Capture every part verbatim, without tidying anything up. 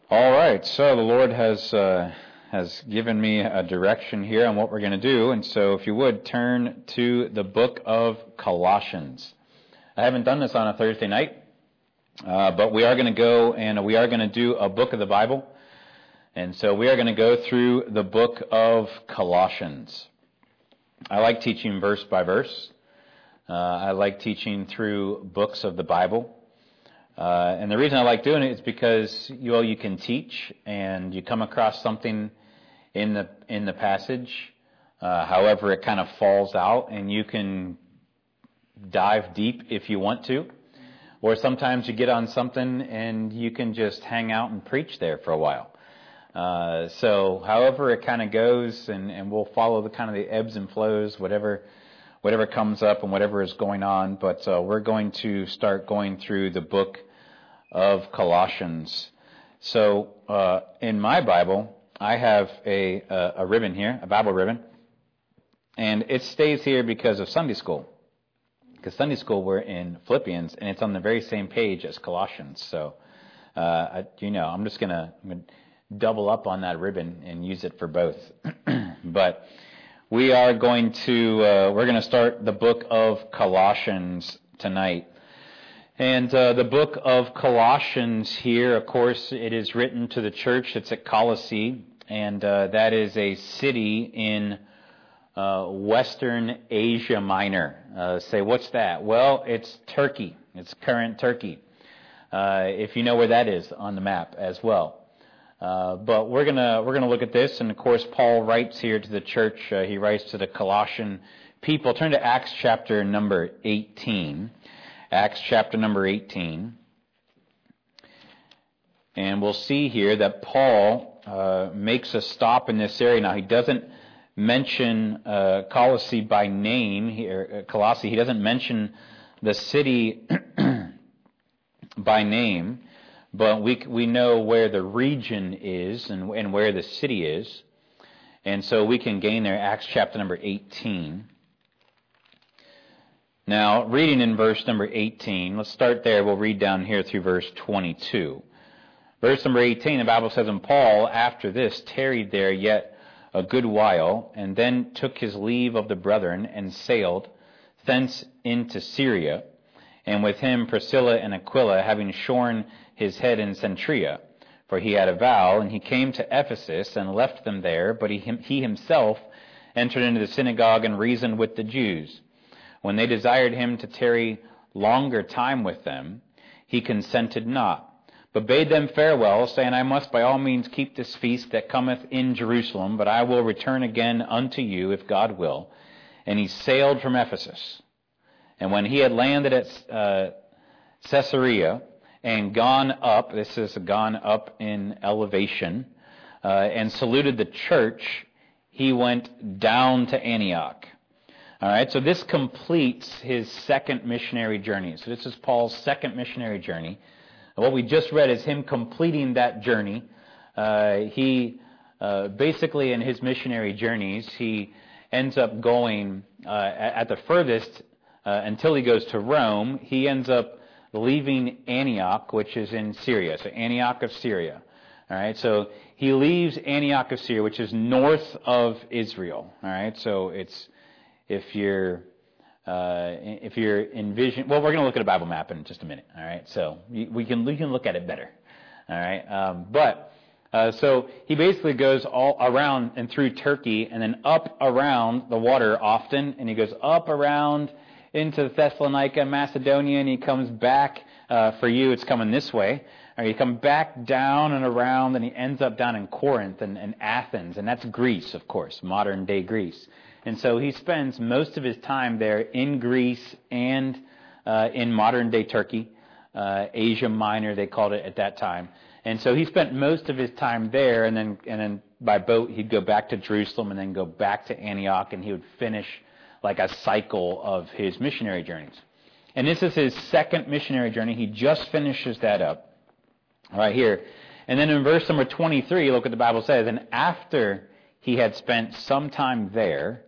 All right, so the Lord has uh, has given me a direction here on what we're going to do, and so if you would turn to the book of Colossians. I haven't done this on a Thursday night, uh, but we are going to go and we are going to do a book of the Bible, and so we are going to go through the book of Colossians. I like teaching verse by verse. Uh, I like teaching through books of the Bible. Uh, and the reason I like doing it is because you well, you can teach and you come across something in the in the passage, uh, however it kind of falls out, and you can dive deep if you want to. Or sometimes you get on something and you can just hang out and preach there for a while. Uh, so however it kind of goes, and, and we'll follow the kind of the ebbs and flows, whatever whatever comes up and whatever is going on. But uh, we're going to start going through the book of Colossians. So uh, in my Bible, I have a, a a ribbon here, a Bible ribbon, and it stays here because of Sunday school. Because Sunday school we're in Philippians, and it's on the very same page as Colossians. So uh, I, you know, I'm just gonna, I'm gonna double up on that ribbon and use it for both. But we are going to uh, we're going to start the book of Colossians tonight. And uh, the book of Colossians here, of course, it is written to the church that's at Colossae, and uh, that is a city in uh, Western Asia Minor. Uh, say, what's that? Well, it's Turkey. It's current Turkey, uh, if you know where that is on the map as well. Uh, but we're gonna we're gonna look at this, and of course, Paul writes here to the church. Uh, he writes to the Colossian people. Turn to Acts chapter number eighteen. Acts chapter number eighteen. And we'll see here that Paul uh, makes a stop in this area. Now, he doesn't mention uh, Colossae by name here, uh, Colossae. He doesn't mention the city by name, but we we know where the region is and, and where the city is. And so we can gain there, Acts chapter number eighteen. Now, reading in verse number eighteen, let's start there. We'll read down here through verse twenty-two. Verse number eighteen, the Bible says, "And Paul, after this, tarried there yet a good while, and then took his leave of the brethren, and sailed thence into Syria, and with him Priscilla and Aquila, having shorn his head in Centuria, for he had a vow, and he came to Ephesus, and left them there, but he, he himself entered into the synagogue, and reasoned with the Jews. When they desired him to tarry longer time with them, he consented not, but bade them farewell, saying, I must by all means keep this feast that cometh in Jerusalem, but I will return again unto you, if God will. And he sailed from Ephesus. And when he had landed at uh, Caesarea, and gone up, this is gone up in elevation, uh, and saluted the church, he went down to Antioch. All right, so this completes his second missionary journey. So this is Paul's second missionary journey. And what we just read is him completing that journey. Uh, he uh, basically, in his missionary journeys, he ends up going uh, at, at the furthest uh, until he goes to Rome. He ends up leaving Antioch, which is in Syria. So Antioch of Syria. All right, so he leaves Antioch of Syria, which is north of Israel. All right, so it's If you're, uh, if you're envision, well, we're going to look at a Bible map in just a minute. All right, so we can we can look at it better. All right, um, but uh, so he basically goes all around and through Turkey, and then up around the water often, and he goes up around into Thessalonica, Macedonia, and he comes back. Uh, for you, it's coming this way. Or he comes back down and around, and he ends up down in Corinth and, and Athens, and that's Greece, of course, modern day Greece. And so he spends most of his time there in Greece and uh, in modern-day Turkey, uh, Asia Minor, they called it at that time. And so he spent most of his time there, and then and then by boat he'd go back to Jerusalem and then go back to Antioch, and he would finish like a cycle of his missionary journeys. And this is his second missionary journey. He just finishes that up right here. And then in verse number twenty-three, look what the Bible says, "And after he had spent some time there,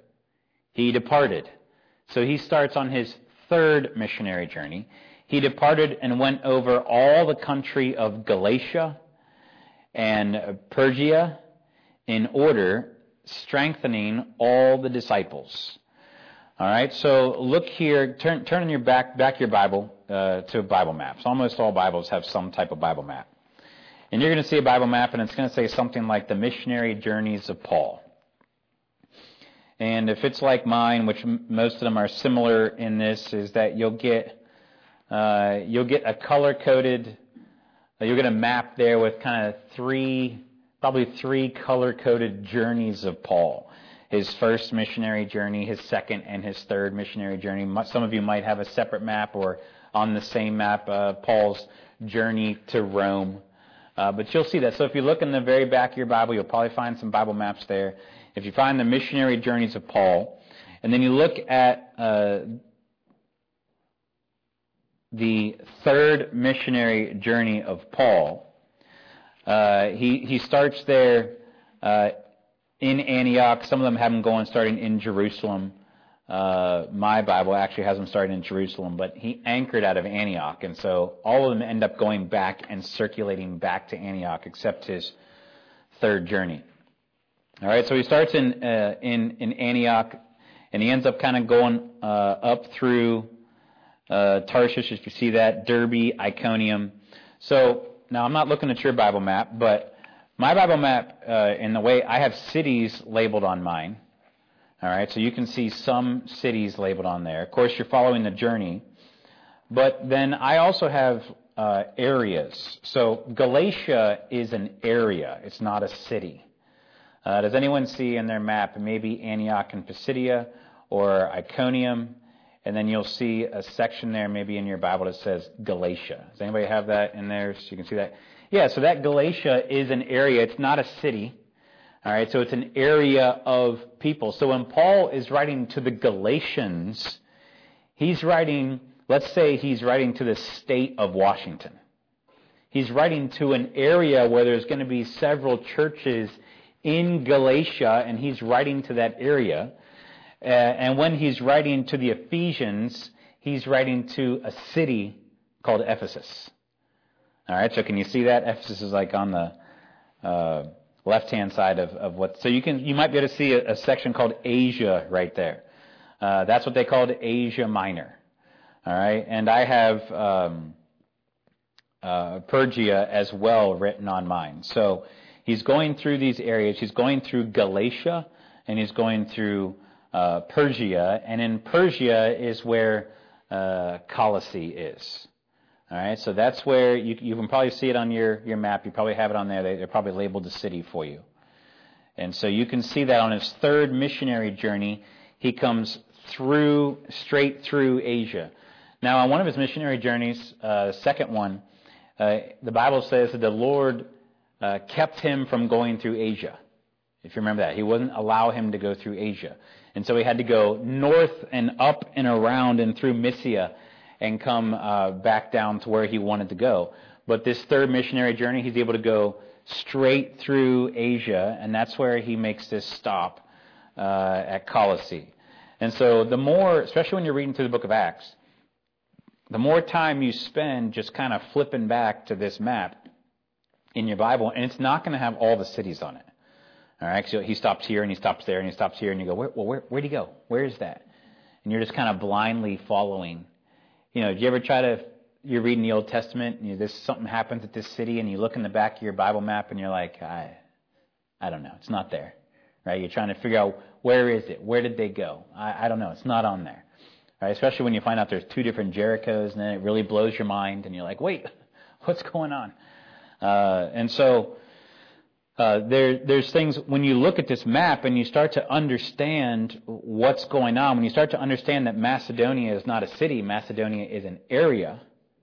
he departed." So he starts on his third missionary journey. He departed and went over all the country of Galatia and Pergia in order, strengthening all the disciples. All right, so look here, turn turn in your back back your Bible uh, to Bible maps. Almost all Bibles have some type of Bible map. And you're going to see a Bible map, and it's going to say something like the missionary journeys of Paul. And if it's like mine, which m- most of them are similar in this, is that you'll get uh, you'll get a color-coded, uh, you'll get a map there with kind of three, probably three color-coded journeys of Paul. His first missionary journey, his second, and his third missionary journey. Some of you might have a separate map or on the same map, uh, Paul's journey to Rome. Uh, but you'll see that. So if you look in the very back of your Bible, you'll probably find some Bible maps there. If you find the missionary journeys of Paul, and then you look at uh, the third missionary journey of Paul, uh, he, he starts there uh, in Antioch. Some of them have him going starting in Jerusalem. Uh, my Bible actually has him starting in Jerusalem, but he anchored out of Antioch, and so all of them end up going back and circulating back to Antioch, except his third journey. All right, so he starts in uh, in in Antioch, and he ends up kind of going uh, up through uh, Tarshish, if you see that, Derbe, Iconium. So now I'm not looking at your Bible map, but my Bible map, uh, in the way I have cities labeled on mine. All right, so you can see some cities labeled on there. Of course, you're following the journey. But then I also have uh, areas. So Galatia is an area. It's not a city. Uh, does anyone see in their map maybe Antioch and Pisidia or Iconium? And then you'll see a section there maybe in your Bible that says Galatia. Does anybody have that in there so you can see that? Yeah, so that Galatia is an area. It's not a city. All right, so it's an area of people. So when Paul is writing to the Galatians, he's writing, let's say he's writing to the state of Washington. He's writing to an area where there's going to be several churches in Galatia, and he's writing to that area. Uh, and when he's writing to the Ephesians, he's writing to a city called Ephesus. All right, so can you see that? Ephesus is like on the Uh, left-hand side of, of what, so you can you might be able to see a, a section called Asia right there. Uh, that's what they called Asia Minor. All right, and I have um, uh, Pergia as well written on mine. So he's going through these areas. He's going through Galatia, and he's going through uh, Pergia, and in Pergia is where uh, Colossae is. All right, so that's where you, you can probably see it on your, your map. You probably have it on there. They, they're probably labeled the city for you. And so you can see that on his third missionary journey, he comes through, straight through Asia. Now, on one of his missionary journeys, uh, the second one, uh, the Bible says that the Lord uh, kept him from going through Asia. If you remember that. He wouldn't allow him to go through Asia. And so he had to go north and up and around and through Mysia and come uh, back down to where he wanted to go. But this third missionary journey, he's able to go straight through Asia, and that's where he makes this stop uh, at Colossae. And so the more, especially when you're reading through the book of Acts, the more time you spend just kind of flipping back to this map in your Bible, and it's not going to have all the cities on it. All right, so he stops here, and he stops there, and he stops here, and you go, where, well, where, where'd he go? Where is that? And you're just kind of blindly following. You know, do you ever try to, you're reading the Old Testament, and you, this something happens at this city, and you look in the back of your Bible map, and you're like, I, I don't know, it's not there, right? You're trying to figure out, where is it? Where did they go? I, I don't know, it's not on there, right? Especially when you find out there's two different Jerichos, and then it really blows your mind, and you're like, wait, what's going on? Uh, and so, Uh, there, there's things, when you look at this map and you start to understand what's going on, when you start to understand that Macedonia is not a city, Macedonia is an area,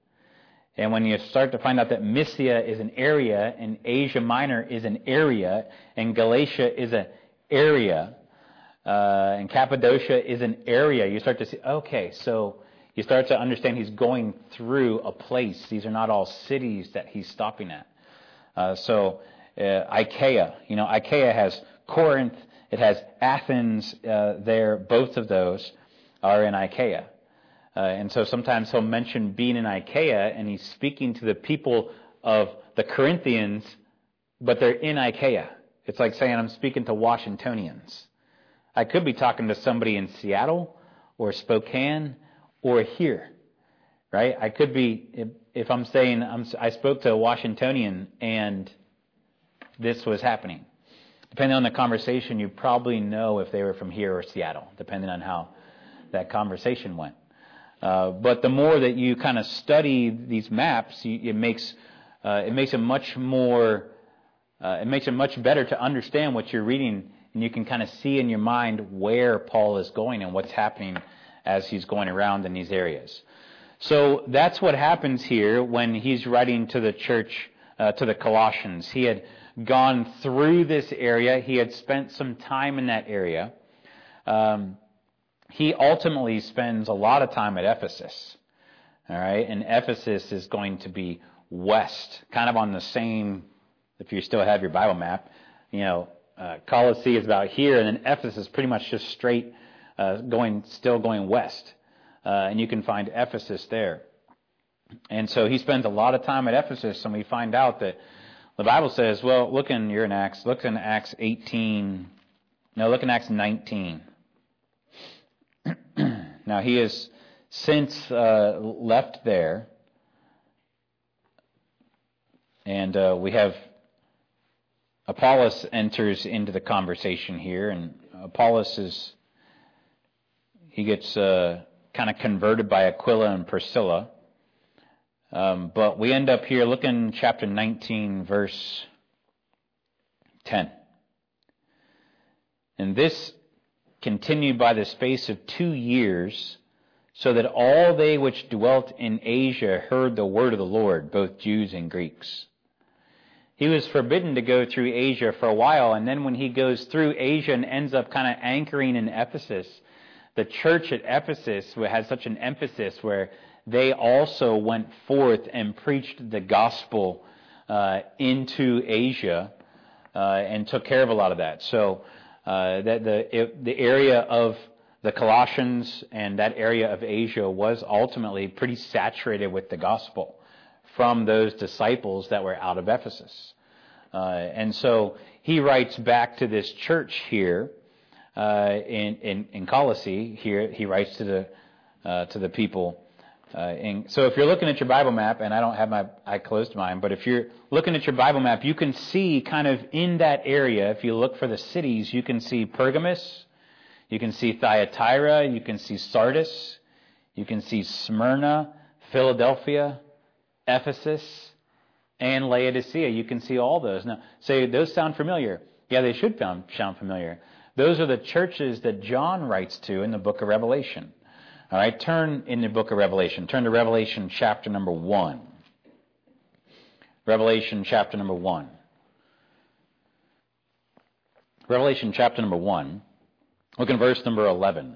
and when you start to find out that Mysia is an area, and Asia Minor is an area, and Galatia is an area, uh, and Cappadocia is an area, you start to see, okay, so you start to understand he's going through a place. These are not all cities that he's stopping at. Uh, so... Uh, Achaia, you know, Achaia has Corinth, it has Athens uh, there. Both of those are in Achaia. Uh, and so sometimes he'll mention being in Achaia, and he's speaking to the people of the Corinthians but they're in Achaia. It's like saying I'm speaking to Washingtonians. I could be talking to somebody in Seattle or Spokane or here, right? I could be, if, if I'm saying I'm, I spoke to a Washingtonian and this was happening. Depending on the conversation, you probably know if they were from here or Seattle, depending on how that conversation went. Uh, but the more that you kind of study these maps, you, it makes uh, it makes it much more uh, it makes it much better to understand what you're reading, and you can kind of see in your mind where Paul is going and what's happening as he's going around in these areas. So that's what happens here when he's writing to the church, uh, to the Colossians. He had gone through this area. He had spent some time in that area. Um, he ultimately spends a lot of time at Ephesus. All right, and Ephesus is going to be west, kind of on the same, if you still have your Bible map, you know, uh, Colossae is about here, and then Ephesus is pretty much just straight, uh, going, still going west. Uh, and you can find Ephesus there. And so he spends a lot of time at Ephesus, and we find out that the Bible says, well, look in, you're in Acts, look in Acts eighteen, no, look in Acts nineteen. Now, he has since uh, left there, and uh, we have Apollos enters into the conversation here, and Apollos is, he gets uh, kind of converted by Aquila and Priscilla. Um, but we end up here, look in chapter nineteen, verse ten. And this continued by the space of two years, so that all they which dwelt in Asia heard the word of the Lord, both Jews and Greeks. He was forbidden to go through Asia for a while, and then when he goes through Asia and ends up kind of anchoring in Ephesus, the church at Ephesus had such an emphasis where they also went forth and preached the gospel uh, into Asia uh, and took care of a lot of that. So uh, that the it, the area of the Colossians and that area of Asia was ultimately pretty saturated with the gospel from those disciples that were out of Ephesus. Uh, and so he writes back to this church here uh, in, in in Colossae. Here he writes to the uh, to the people. Uh, and so if you're looking at your Bible map, and I don't have my, I closed mine, but if you're looking at your Bible map, you can see kind of in that area, if you look for the cities, you can see Pergamus, you can see Thyatira, you can see Sardis, you can see Smyrna, Philadelphia, Ephesus, and Laodicea. You can see all those. Now, say those sound familiar. Yeah, they should sound familiar. Those are the churches that John writes to in the book of Revelation. All right, turn in the book of Revelation. Turn to Revelation chapter number one. Revelation chapter number one. Revelation chapter number one. Look in verse number eleven.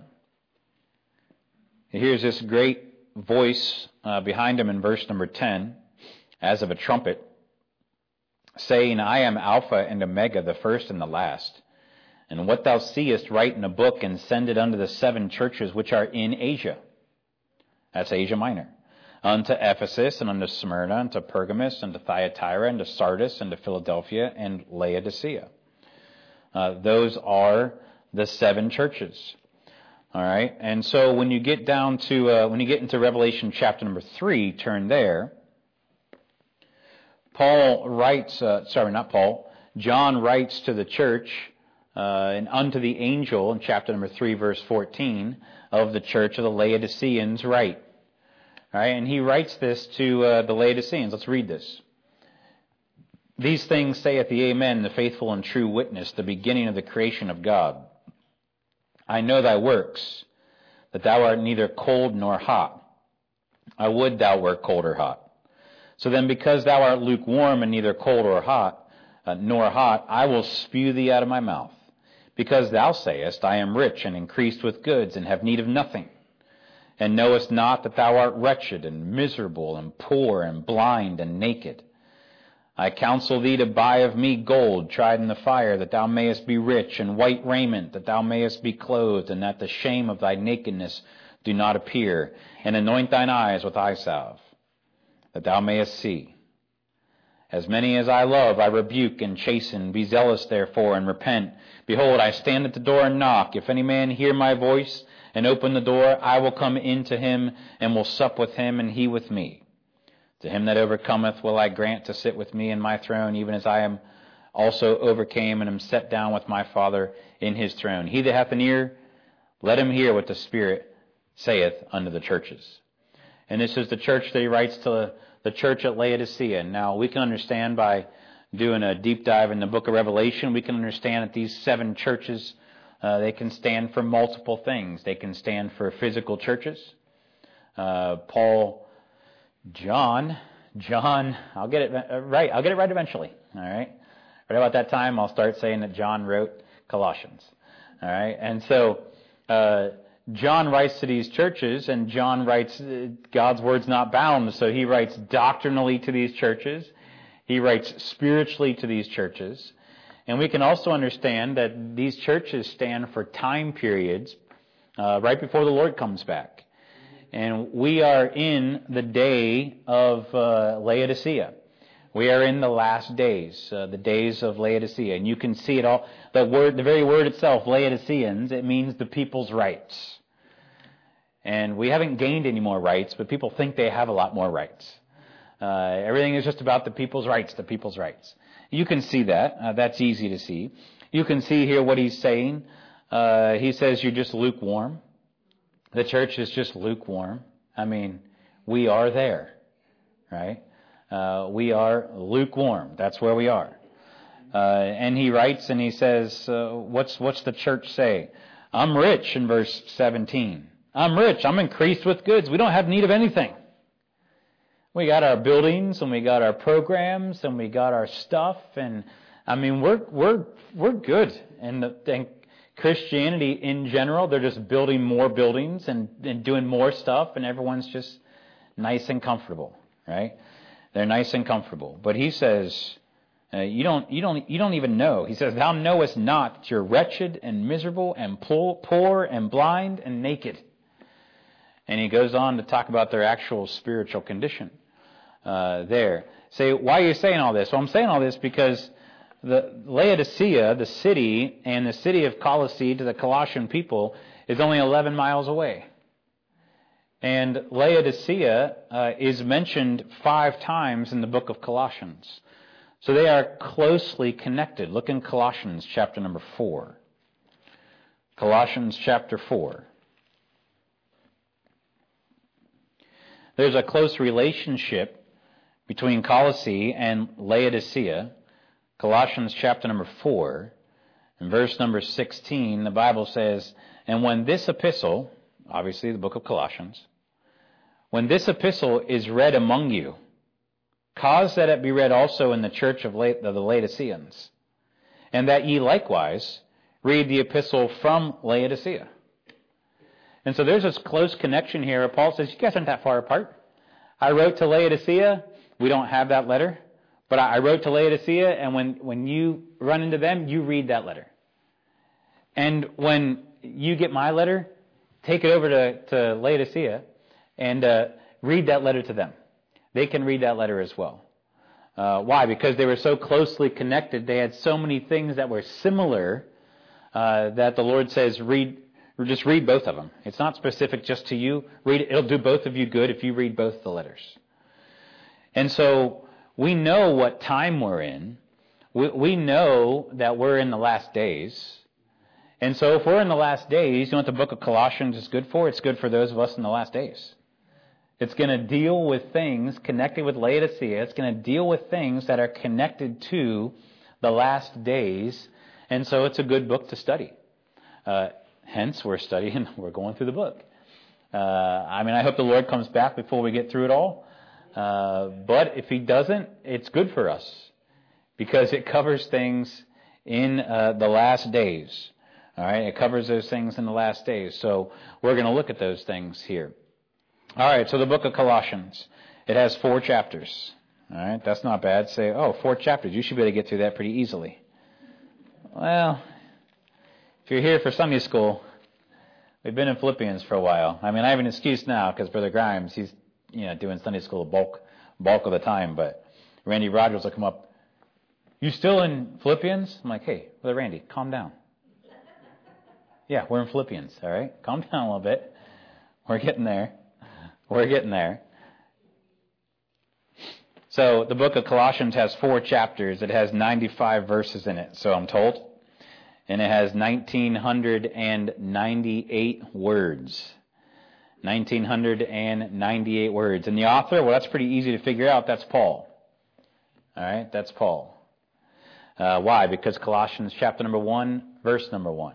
Here's this great voice uh, behind him in verse number ten, as of a trumpet, saying, I am Alpha and Omega, the first and the last. And what thou seest, write in a book, and send it unto the seven churches which are in Asia. That's Asia Minor. Unto Ephesus, and unto Smyrna, unto Pergamus, unto Thyatira, and to Sardis, and to Philadelphia, and Laodicea. Uh, those are the seven churches. All right. And so when you get down to, uh, when you get into Revelation chapter number three, turn there. Paul writes, uh, sorry, not Paul, John writes to the church, Uh, and unto the angel in chapter number three, verse fourteen, of the church of the Laodiceans write. All right, and he writes this to uh, the Laodiceans. Let's read this. These things saith the Amen, the faithful and true witness, the beginning of the creation of God. I know thy works, that thou art neither cold nor hot. I would thou wert cold or hot. So then, because thou art lukewarm and neither cold or hot, uh, nor hot, I will spew thee out of my mouth. Because thou sayest, I am rich and increased with goods, and have need of nothing, and knowest not that thou art wretched and miserable and poor and blind and naked. I counsel thee to buy of me gold tried in the fire, that thou mayest be rich, and white raiment, that thou mayest be clothed, and that the shame of thy nakedness do not appear, and anoint thine eyes with eye salve, that thou mayest see. As many as I love, I rebuke and chasten. Be zealous, therefore, and repent. Behold, I stand at the door and knock. If any man hear my voice and open the door, I will come in to him and will sup with him and he with me. To him that overcometh will I grant to sit with me in my throne, even as I am also overcame and am set down with my Father in his throne. He that hath an ear, let him hear what the Spirit saith unto the churches. And this is the church that he writes to the church at Laodicea. Now, we can understand by doing a deep dive in the book of Revelation, we can understand that these seven churches, uh, they can stand for multiple things. They can stand for physical churches. Uh, Paul, John, John, I'll get it right. I'll get it right eventually. All right. Right about that time, I'll start saying that John wrote Colossians. All right. And so, uh, John writes to these churches, and John writes, uh, God's word's not bound, so he writes doctrinally to these churches. He writes spiritually to these churches. And we can also understand that these churches stand for time periods uh, right before the Lord comes back. And we are in the day of uh, Laodicea. We are in the last days, uh, the days of Laodicea. And you can see it all. The word, the very word itself, Laodiceans, it means the people's rights. And we haven't gained any more rights, but people think they have a lot more rights. Uh, everything is just about the people's rights, the people's rights. You can see that. Uh, that's easy to see. You can see here what he's saying. Uh, he says you're just lukewarm. The church is just lukewarm. I mean, we are there, right? Uh, we are lukewarm. That's where we are. Uh, and he writes and he says, uh, what's, what's the church say? I'm rich in verse seventeen. I'm rich. I'm increased with goods. We don't have need of anything. We got our buildings and we got our programs and we got our stuff. And I mean, we're, we're, we're good. And, the, and Christianity in general, they're just building more buildings and, and doing more stuff, and everyone's just nice and comfortable, right? They're nice and comfortable. But he says, uh, you don't, you don't, you don't even know. He says, thou knowest not that you're wretched and miserable and poor and blind and naked. And he goes on to talk about their actual spiritual condition uh, there. Say, why are you saying all this? Well, I'm saying all this because the Laodicea, the city, and the city of Colossae to the Colossian people is only eleven miles away. And Laodicea uh, is mentioned five times in the book of Colossians. So they are closely connected. Look in Colossians chapter number four. Colossians chapter four. There's a close relationship between Colossae and Laodicea. Colossians chapter number four, and verse number sixteen, the Bible says, and when this epistle, obviously the book of Colossians, when this epistle is read among you, cause that it be read also in the church of the Laodiceans, and that ye likewise read the epistle from Laodicea. And so there's this close connection here. Paul says, you guys aren't that far apart. I wrote to Laodicea. We don't have that letter. But I wrote to Laodicea, and when, when you run into them, you read that letter. And when you get my letter, take it over to, to Laodicea and uh, read that letter to them. They can read that letter as well. Uh, why? Because they were so closely connected. They had so many things that were similar uh, that the Lord says, read, just read both of them. It's not specific just to you. Read it. It'll do both of you good if you read both the letters. And so we know what time we're in. We, we know that we're in the last days. And so if we're in the last days, you know what the book of Colossians is good for? It's good for those of us in the last days. It's going to deal with things connected with Laodicea. It's going to deal with things that are connected to the last days. And so it's a good book to study. Uh, hence, we're studying, we're going through the book. Uh, I mean, I hope the Lord comes back before we get through it all. Uh, but if he doesn't, it's good for us because it covers things in uh, the last days. All right, it covers those things in the last days. So we're going to look at those things here. All right, so the book of Colossians, it has four chapters. All right, that's not bad. Say, oh, four chapters. You should be able to get through that pretty easily. Well, if you're here for Sunday school, we've been in Philippians for a while. I mean, I have an excuse now because Brother Grimes, he's you know doing Sunday school bulk bulk of the time. But Randy Rogers will come up, "You still in Philippians?" I'm like, "Hey, Brother Randy, calm down." "Yeah, we're in Philippians, all right? Calm down a little bit. We're getting there. We're getting there." So the book of Colossians has four chapters. It has ninety-five verses in it, so I'm told. And it has one thousand nine hundred ninety-eight words. one thousand nine hundred ninety-eight words. And the author, well, that's pretty easy to figure out. That's Paul. All right, that's Paul. Uh, why? Because Colossians chapter number one, verse number one.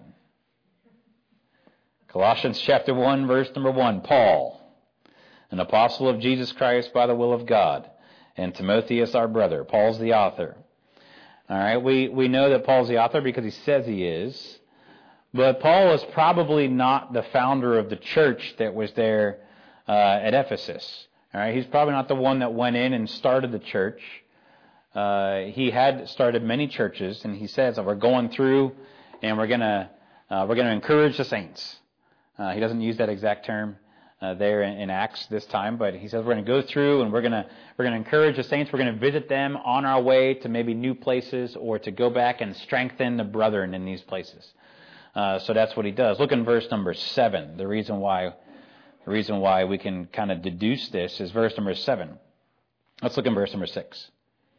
Colossians chapter one, verse number one. Paul, an apostle of Jesus Christ by the will of God, and Timotheus our brother. Paul's the author. All right, we, we know that Paul's the author because he says he is. But Paul is probably not the founder of the church that was there uh, at Ephesus. All right, he's probably not the one that went in and started the church. Uh, he had started many churches, and he says that we're going through and we're gonna uh, we're gonna encourage the saints. Uh, he doesn't use that exact term uh, there in, in Acts this time, but he says we're going to go through and we're going to we're going to encourage the saints. We're going to visit them on our way to maybe new places or to go back and strengthen the brethren in these places. Uh, so that's what he does. Look in verse number seven. The reason why the reason why we can kind of deduce this is verse number seven. Let's look in verse number six.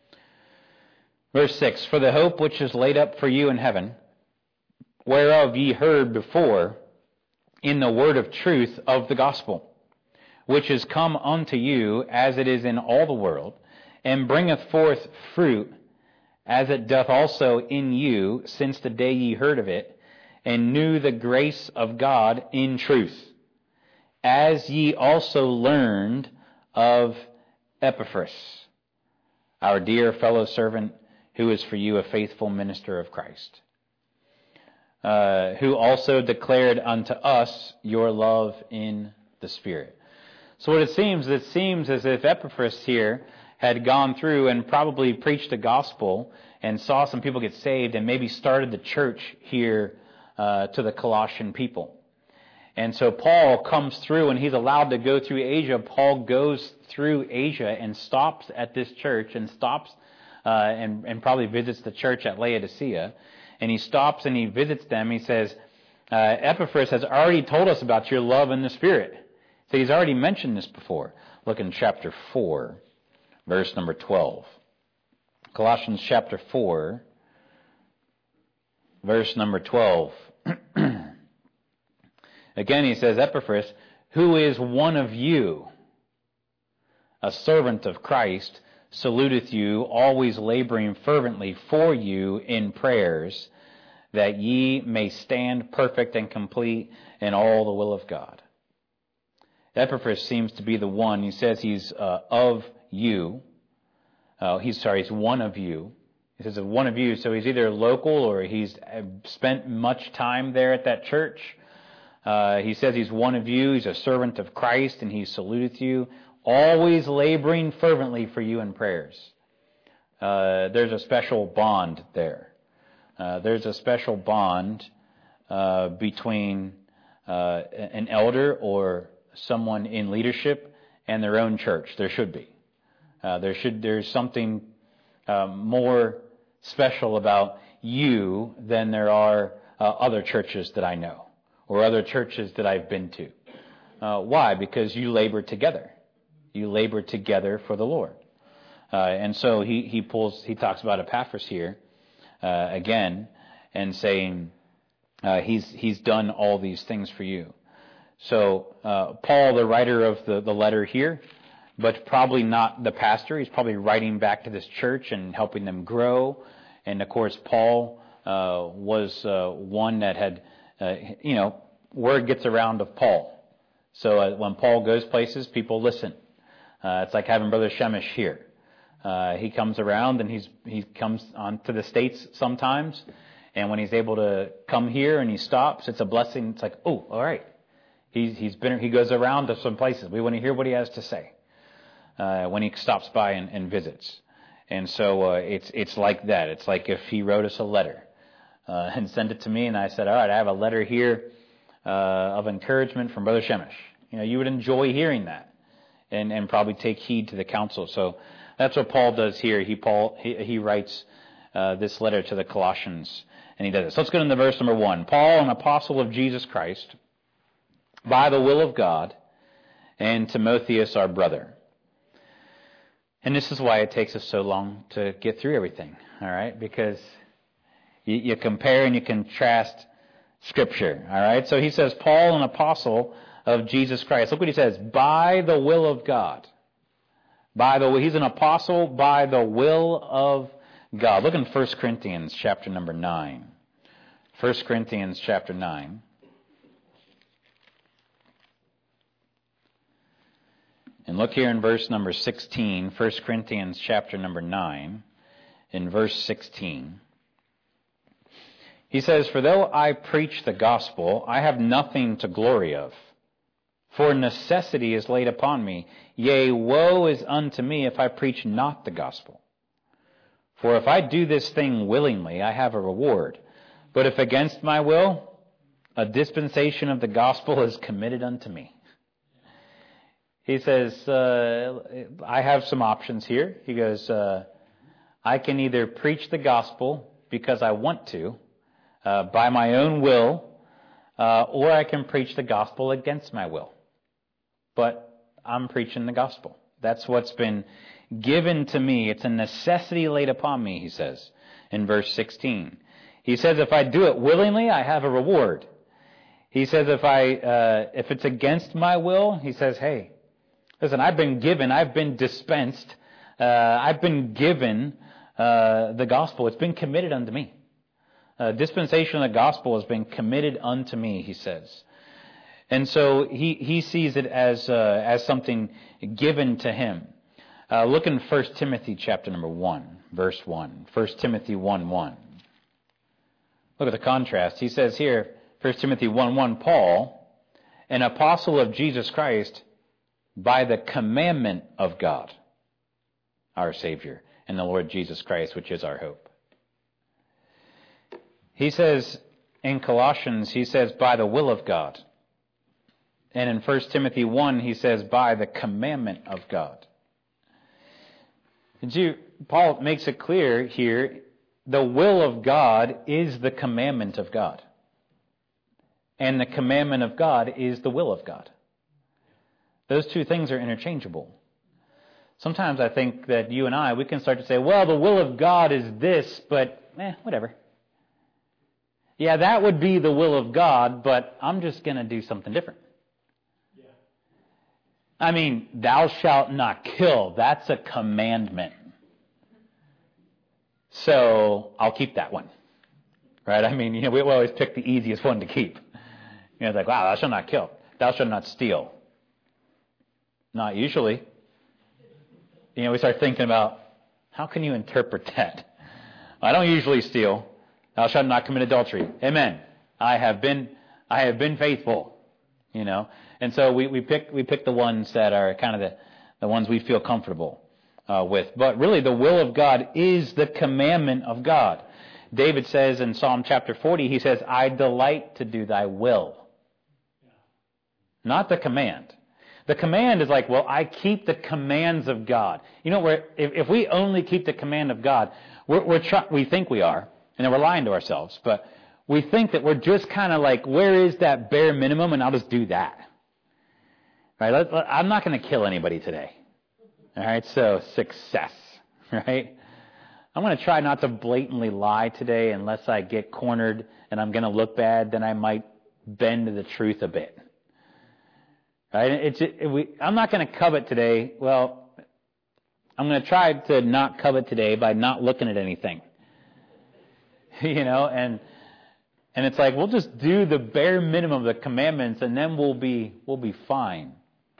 Verse six, "For the hope which is laid up for you in heaven, whereof ye heard before, in the word of truth of the gospel, which is come unto you as it is in all the world, and bringeth forth fruit, as it doth also in you, since the day ye heard of it, and knew the grace of God in truth, as ye also learned of Epaphras, our dear fellow servant, who is for you a faithful minister of Christ, Uh, who also declared unto us your love in the Spirit." So what it seems, it seems as if Epaphras here had gone through and probably preached the gospel and saw some people get saved and maybe started the church here uh, to the Colossian people. And so Paul comes through and he's allowed to go through Asia. Paul goes through Asia and stops at this church and stops uh, and, and probably visits the church at Laodicea. And he stops and he visits them. He says, uh, Epaphras has already told us about your love in the Spirit. So he's already mentioned this before. Look in chapter four, verse number twelve. Colossians chapter four, verse number twelve. Again, he says, Epaphras, who is one of you, a servant of Christ, saluteth you, always laboring fervently for you in prayers, that ye may stand perfect and complete in all the will of God. Epaphras seems to be the one. He says he's uh, of you. Uh, he's sorry, he's one of you. He says one of you, so he's either local or he's spent much time there at that church. Uh, he says he's one of you. He's a servant of Christ, and he saluteth you, always laboring fervently for you in prayers. Uh, there's a special bond there. Uh, there's a special bond uh, between uh, an elder or someone in leadership and their own church. There should be. Uh, there should. There's something uh, more special about you than there are uh, other churches that I know or other churches that I've been to. Uh, why? Because you labor together. You labor together for the Lord. Uh, and so he, he pulls, he talks about Epaphras here, uh, again, and saying, uh, he's, he's done all these things for you. So, uh, Paul, the writer of the, the letter here, but probably not the pastor. He's probably writing back to this church and helping them grow. And of course, Paul, uh, was, uh, one that had, uh, you know, word gets around of Paul. So uh, when Paul goes places, people listen. Uh, it's like having Brother Shemesh here. Uh, he comes around and he's he comes on to the States sometimes, and when he's able to come here and he stops, it's a blessing. It's like, oh, all right. He's he's been he goes around to some places. We want to hear what he has to say uh, when he stops by and, and visits. And so uh, it's it's like that. It's like if he wrote us a letter uh, and sent it to me, and I said, all right, I have a letter here uh, of encouragement from Brother Shemesh. You know, you would enjoy hearing that. And, and probably take heed to the counsel. So That's what Paul does here. He Paul he, he writes uh, this letter to the Colossians, and he does it. So let's go into verse number one. Paul, an apostle of Jesus Christ, by the will of God, and Timotheus, our brother. And this is why it takes us so long to get through everything, all right? Because you, you compare and you contrast Scripture, all right? So he says, Paul, an apostle of Jesus Christ. Look what he says, by the will of God. By the he's an apostle by the will of God. Look in First Corinthians chapter number nine. First Corinthians chapter nine. And look here in verse number sixteen, First Corinthians chapter number nine, in verse sixteen. He says, for though I preach the gospel, I have nothing to glory of. For necessity is laid upon me. Yea, woe is unto me if I preach not the gospel. For if I do this thing willingly, I have a reward. But if against my will, a dispensation of the gospel is committed unto me. He says, uh, I have some options here. He goes, uh, I can either preach the gospel because I want to, uh, by my own will, uh, or I can preach the gospel against my will. But I'm preaching the gospel. That's what's been given to me. It's a necessity laid upon me, he says, in verse sixteen. He says, if I do it willingly, I have a reward. He says, if I, uh, if it's against my will, he says, hey, listen, I've been given, I've been dispensed, uh, I've been given uh, the gospel. It's been committed unto me. Uh, dispensation of the gospel has been committed unto me, he says. And so he, he sees it as uh, as something given to him. Uh, look in First Timothy chapter number one, verse one. First Timothy one one. Look at the contrast. He says here, First Timothy one one, Paul, an apostle of Jesus Christ, by the commandment of God, our Savior, and the Lord Jesus Christ, which is our hope. He says in Colossians, he says, by the will of God. And in First Timothy one, he says, by the commandment of God. Did you, Paul makes it clear here, the will of God is the commandment of God. And the commandment of God is the will of God. Those two things are interchangeable. Sometimes I think that you and I, we can start to say, well, the will of God is this, but eh, whatever. Yeah, that would be the will of God, but I'm just going to do something different. Yeah. I mean, thou shalt not kill. That's a commandment. So I'll keep that one. Right? I mean, you know, we always pick the easiest one to keep. You know, it's like, wow, thou shalt not kill. Thou shalt not steal. Not usually. You know, we start thinking about, how can you interpret that? I don't usually steal. Thou shalt not commit adultery. Amen. I have been, I have been faithful. You know, and so we, we pick we pick the ones that are kind of the, the ones we feel comfortable uh, with. But really, the will of God is the commandment of God. David says in Psalm chapter forty, he says, I delight to do thy will. Not the command. The command is like, well, I keep the commands of God. You know, where if, if we only keep the command of God, we're, we're try, we think we are, and then we're lying to ourselves. But we think that we're just kind of like, where is that bare minimum, and I'll just do that. Right? Let, let, I'm not going to kill anybody today. All right? So success. Right? I'm going to try not to blatantly lie today unless I get cornered and I'm going to look bad. Then I might bend to the truth a bit. Right? It's, it, we, I'm not going to covet today. Well, I'm going to try to not covet today by not looking at anything. You know, and and it's like, we'll just do the bare minimum of the commandments, and then we'll be we'll be fine.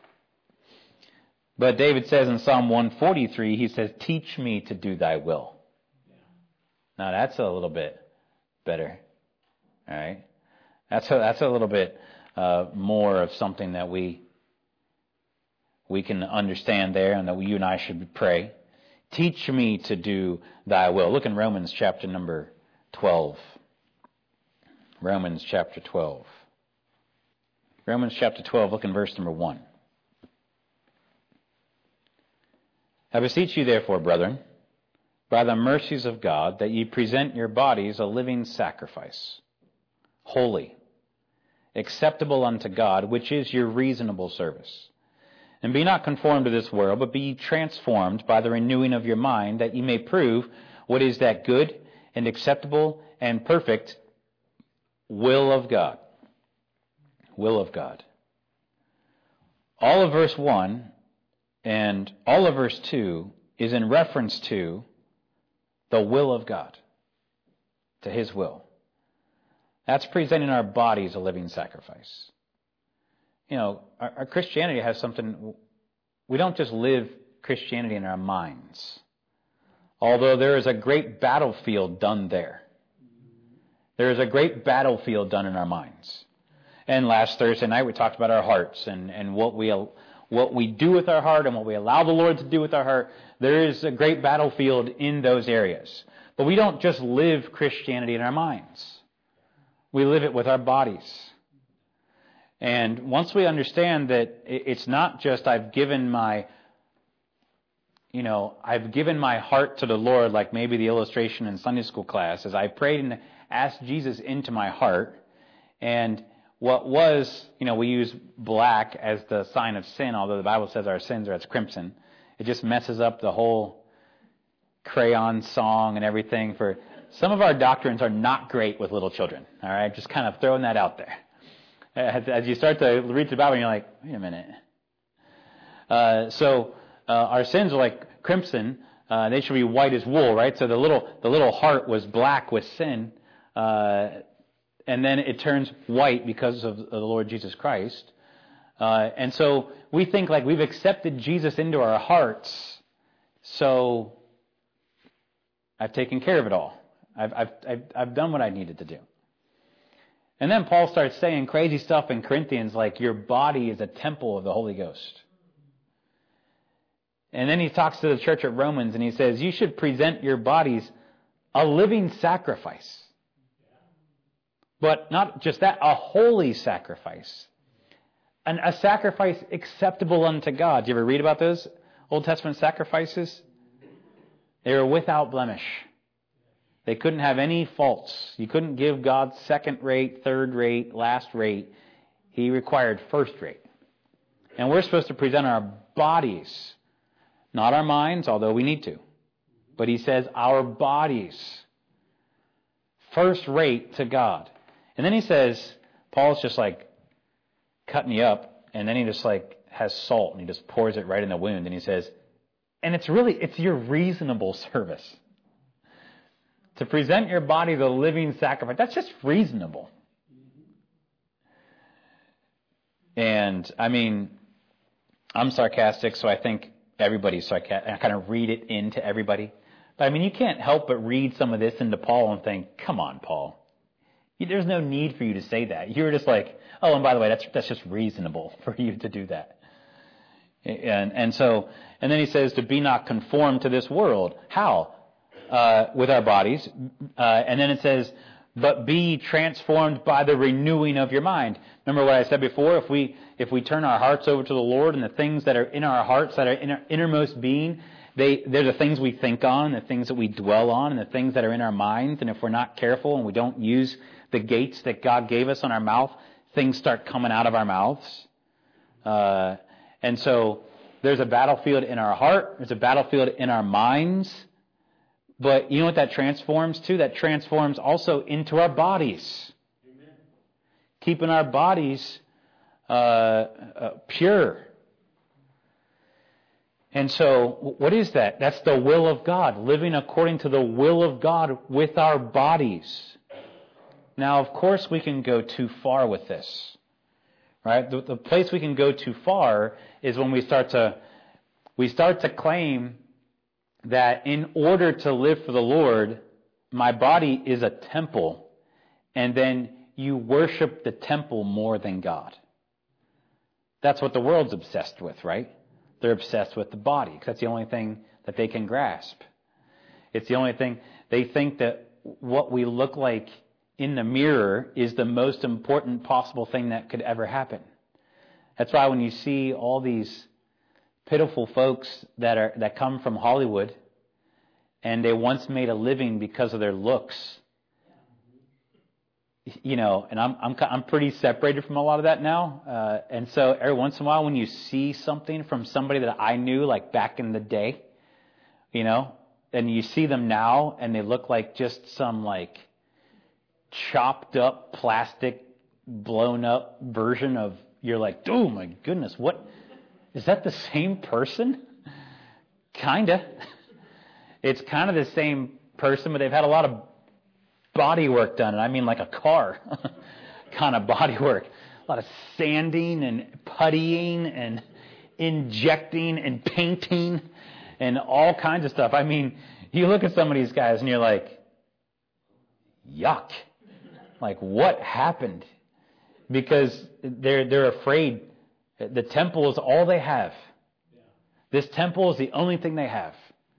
But David says in Psalm one forty-three, he says, teach me to do thy will. Now that's a little bit better. All right? That's a, that's a little bit uh, more of something that we we can understand there, and that you and I should pray. Teach me to do thy will. Look in Romans chapter number twelve. Romans chapter twelve. Romans chapter twelve, look in verse number one. I beseech you therefore, brethren, by the mercies of God, that ye present your bodies a living sacrifice, holy, acceptable unto God, which is your reasonable service. And be not conformed to this world, but be ye transformed by the renewing of your mind, that ye may prove what is that good and acceptable and perfect will of God. Will of God. All of verse one and all of verse two is in reference to the will of God, to His will. That's presenting our bodies a living sacrifice. You know, our, our Christianity has something, we don't just live Christianity in our minds. Although there is a great battlefield done there. There is a great battlefield done in our minds. And last Thursday night we talked about our hearts and, and what we what we do with our heart and what we allow the Lord to do with our heart. There is a great battlefield in those areas. But we don't just live Christianity in our minds. We live it with our bodies. And once we understand that it's not just I've given my, you know, I've given my heart to the Lord, like maybe the illustration in Sunday school class, as I prayed and asked Jesus into my heart, and what was, you know, we use black as the sign of sin, although the Bible says our sins are as crimson. It just messes up the whole crayon song and everything. For some of our doctrines are not great with little children, all right? Just kind of throwing that out there. As, as you start to read the Bible, you're like, wait a minute. Uh, so uh, our sins are like crimson. Uh, they should be white as wool, right? So the little the little heart was black with sin. Uh, and then it turns white because of the Lord Jesus Christ. Uh, and so we think like we've accepted Jesus into our hearts, so I've taken care of it all. I've, I've, I've, I've done what I needed to do. And then Paul starts saying crazy stuff in Corinthians like your body is a temple of the Holy Ghost. And then he talks to the church at Romans and he says, you should present your bodies a living sacrifice. But not just that, a holy sacrifice. And a sacrifice acceptable unto God. Do you ever read about those Old Testament sacrifices? They were without blemish. They couldn't have any faults. You couldn't give God second rate, third rate, last rate. He required first rate. And we're supposed to present our bodies, not our minds, although we need to. But he says our bodies, first rate to God. And then he says, Paul's just like cutting you up, and then he just like has salt, and he just pours it right in the wound, and he says, and it's really, it's your reasonable service. To present your body the living sacrifice, that's just reasonable. And, I mean, I'm sarcastic, so I think everybody's sarcastic. I kind of read it into everybody. But, I mean, you can't help but read some of this into Paul and think, come on, Paul. There's no need for you to say that. You're just like, oh, and by the way, that's that's just reasonable for you to do that. And and so, and then he says to be not conformed to this world. How? Uh, with our bodies. Uh, and then it says, but be transformed by the renewing of your mind. Remember what I said before? If we if we turn our hearts over to the Lord, and the things that are in our hearts, that are in our innermost being, they they're the things we think on, the things that we dwell on, and the things that are in our minds. And if we're not careful and we don't use the gates that God gave us on our mouth, things start coming out of our mouths. Uh, and so there's a battlefield in our heart. There's a battlefield in our minds. But you know what that transforms to? That transforms also into our bodies. Amen. Keeping our bodies uh, uh, pure. And so what is that? That's the will of God. Living according to the will of God with our bodies. Now, of course, we can go too far with this, right? The, the place we can go too far is when we start to we start to claim that in order to live for the Lord, my body is a temple, and then you worship the temple more than God. That's what the world's obsessed with, right? They're obsessed with the body because that's the only thing that they can grasp. It's the only thing. They think that what we look like in the mirror is the most important possible thing that could ever happen. That's why when you see all these pitiful folks that are that come from Hollywood, and they once made a living because of their looks. You know, and I'm I'm I'm pretty separated from a lot of that now, uh, and so every once in a while, when you see something from somebody that I knew, like back in the day, you know, and you see them now, and they look like just some like chopped up plastic, blown up version of. You're like, oh my goodness, what is that? The same person? Kinda. It's kind of the same person, but they've had a lot of body work done, and I mean like a car kind of body work. A lot of sanding and puttying and injecting and painting and all kinds of stuff. I mean, you look at some of these guys and you're like, yuck. Like, what happened? Because they're they're afraid. The temple is all they have. This temple is the only thing they have.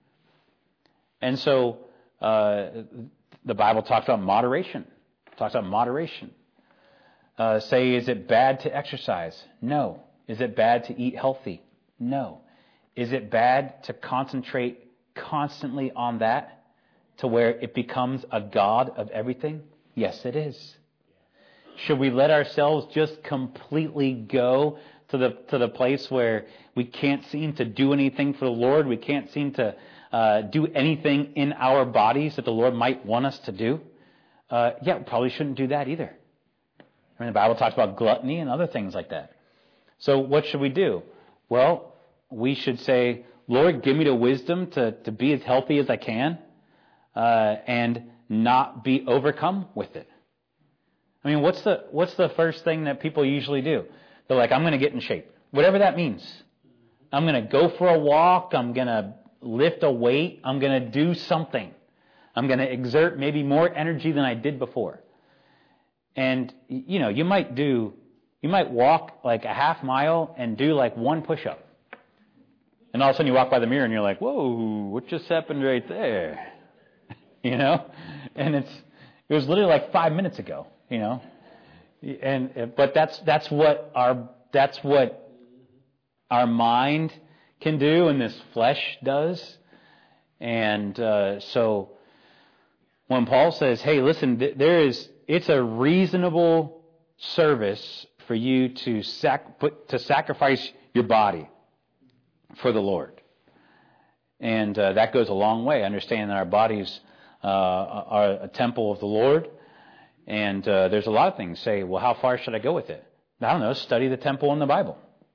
And so uh, the Bible talks about moderation. Talks about moderation. Uh, say, is it bad to exercise? No. Is it bad to eat healthy? No. Is it bad to concentrate constantly on that to where it becomes a god of everything? Yes, it is. Should we let ourselves just completely go to the to the place where we can't seem to do anything for the Lord? We can't seem to uh, do anything in our bodies that the Lord might want us to do? Uh, yeah, we probably shouldn't do that either. I mean, the Bible talks about gluttony and other things like that. So what should we do? Well, we should say, Lord, give me the wisdom to, to be as healthy as I can uh, and not be overcome with it. I mean, what's the what's the first thing that people usually do? They're like, I'm going to get in shape. Whatever that means. I'm going to go for a walk. I'm going to lift a weight. I'm going to do something. I'm going to exert maybe more energy than I did before. And, you know, you might do, you might walk like a half mile and do like one push-up. And all of a sudden you walk by the mirror and you're like, whoa, what just happened right there? You know? And it's, it was literally like five minutes ago, you know? And, but that's, that's what our, that's what our mind can do and this flesh does. And, uh, so when Paul says, hey, listen, th- there is, it's a reasonable service for you to sac- put, to sacrifice your body for the Lord. And uh, that goes a long way, understanding that our bodies uh, are a temple of the Lord. And uh, there's a lot of things. Say, well, how far should I go with it? I don't know, study the temple in the Bible.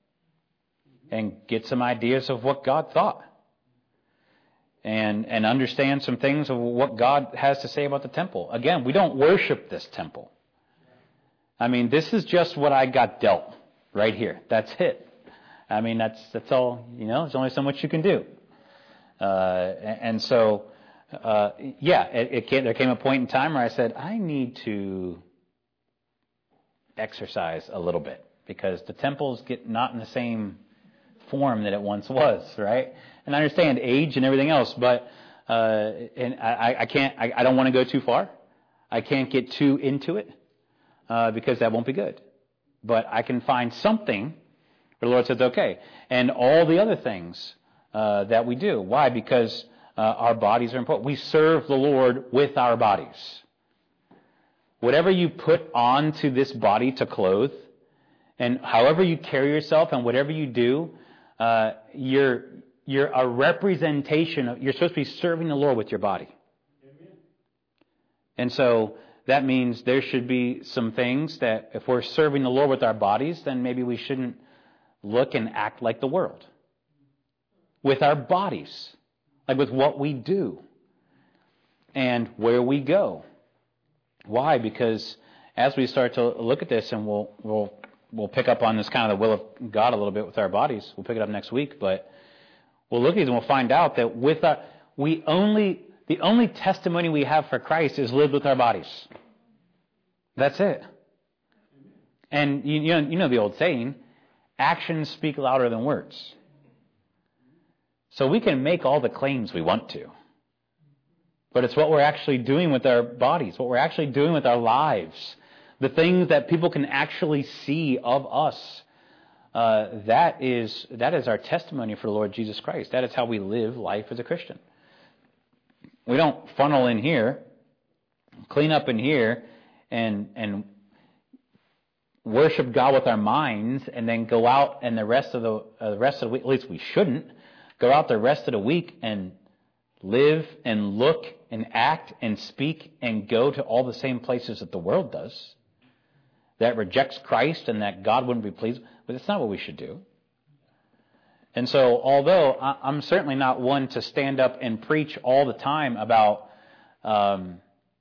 And get some ideas of what God thought. And and understand some things of what God has to say about the temple. Again, we don't worship this temple. I mean, this is just what I got dealt right here. That's it. I mean, that's that's all, you know, there's only so much you can do. Uh, and so, uh, yeah, it, it came, there came a point in time where I said, I need to exercise a little bit because the temples get not in the same form that it once was, right? And I understand age and everything else, but uh, and I, I can't, I, I don't want to go too far. I can't get too into it uh, because that won't be good. But I can find something where the Lord says, okay, and all the other things uh, that we do. Why? Because uh, our bodies are important. We serve the Lord with our bodies. Whatever you put onto this body to clothe, and however you carry yourself, and whatever you do, uh, you're You're a representation of, you're supposed to be serving the Lord with your body. Amen. And so that means there should be some things that if we're serving the Lord with our bodies, then maybe we shouldn't look and act like the world. With our bodies. Like with what we do. And where we go. Why? Because as we start to look at this, and we'll, we'll, we'll pick up on this kind of the will of God a little bit with our bodies. We'll pick it up next week, but we'll look at these and we'll find out that with our, we only, the only testimony we have for Christ is lived with our bodies. That's it. And you, you know, you know the old saying, actions speak louder than words. So we can make all the claims we want to. But it's what we're actually doing with our bodies, what we're actually doing with our lives, the things that people can actually see of us uh, that is that is our testimony for the Lord Jesus Christ. That is how we live life as a Christian. We don't funnel in here, clean up in here, and and worship God with our minds, and then go out and the rest of the uh, the rest of the week. At least we shouldn't go out the rest of the week and live and look and act and speak and go to all the same places that the world does, that rejects Christ and that God wouldn't be pleased. But that's not what we should do. And so, although I'm certainly not one to stand up and preach all the time about um,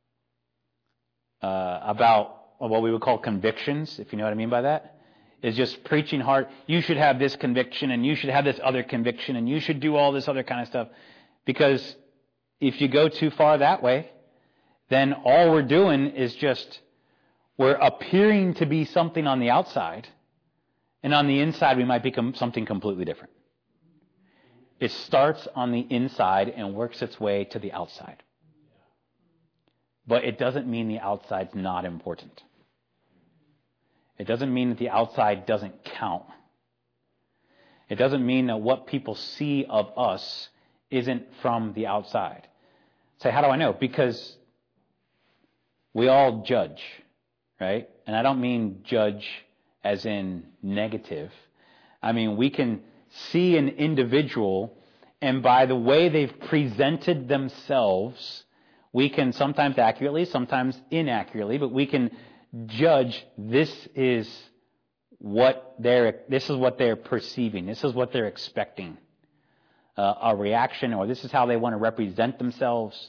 uh, about what we would call convictions, if you know what I mean by that, is just preaching hard. You should have this conviction, and you should have this other conviction, and you should do all this other kind of stuff. Because if you go too far that way, then all we're doing is just we're appearing to be something on the outside, and on the inside we might become something completely different. It starts on the inside and works its way to the outside. But it doesn't mean the outside's not important. It doesn't mean that the outside doesn't count. It doesn't mean that what people see of us isn't from the outside. Say, how do I know? Because we all judge, right? And I don't mean judge as in negative. I mean, we can see an individual, and by the way they've presented themselves, we can sometimes accurately, sometimes inaccurately, but we can judge this is what they're this is what they're perceiving, this is what they're expecting, uh, a reaction, or this is how they want to represent themselves.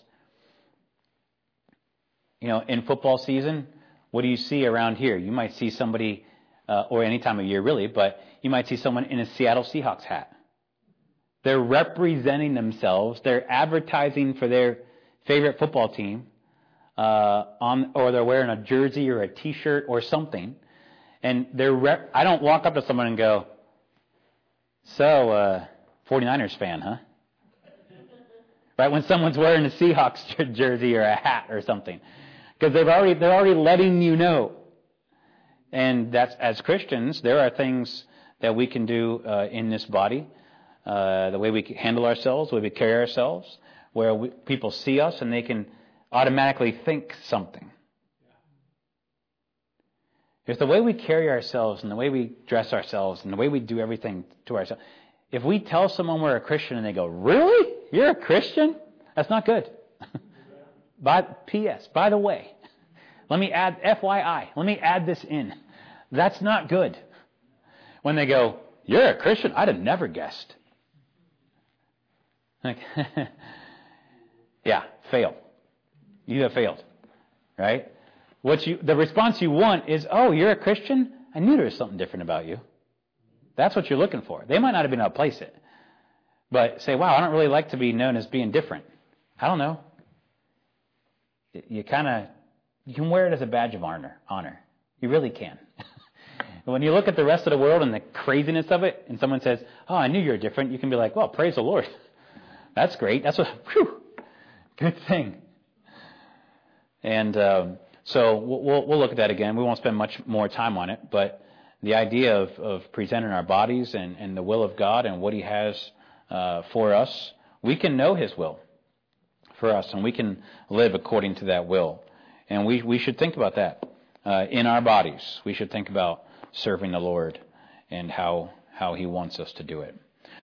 You know, in football season, what do you see around here? You might see somebody, uh, or any time of year really, but you might see someone in a Seattle Seahawks hat. They're representing themselves. They're advertising for their favorite football team, uh, on, or they're wearing a jersey or a T-shirt or something, and they're. Rep- I don't walk up to someone and go, "So, uh, forty-niners fan, huh?" Right, when someone's wearing a Seahawks jersey or a hat or something, because they've already they're already letting you know. And that's, as Christians, there are things that we can do uh, in this body, uh, the way we handle ourselves, the way we carry ourselves, where we, people see us and they can automatically think something. If the way we carry ourselves and the way we dress ourselves and the way we do everything to ourselves, if we tell someone we're a Christian and they go, "Really? You're a Christian?" That's not good. By P S, by the way, let me add, F Y I, let me add this in. That's not good. When they go, "You're a Christian? I'd have never guessed." Like, yeah, fail. You have failed, right? What you, the response you want is, "Oh, you're a Christian? I knew there was something different about you." That's what you're looking for. They might not have been able to place it. But say, "Wow, I don't really like to be known as being different." I don't know. You kind of, you can wear it as a badge of honor. honor. You really can. When you look at the rest of the world and the craziness of it, and someone says, "Oh, I knew you were different," you can be like, "Well, praise the Lord. That's great. That's a whew, good thing." And um, so we'll, we'll look at that again. We won't spend much more time on it, but the idea of, of presenting our bodies and, and the will of God and what He has uh, for us, we can know His will for us, and we can live according to that will. And we, we should think about that uh, in our bodies. We should think about serving the Lord and how how He wants us to do it.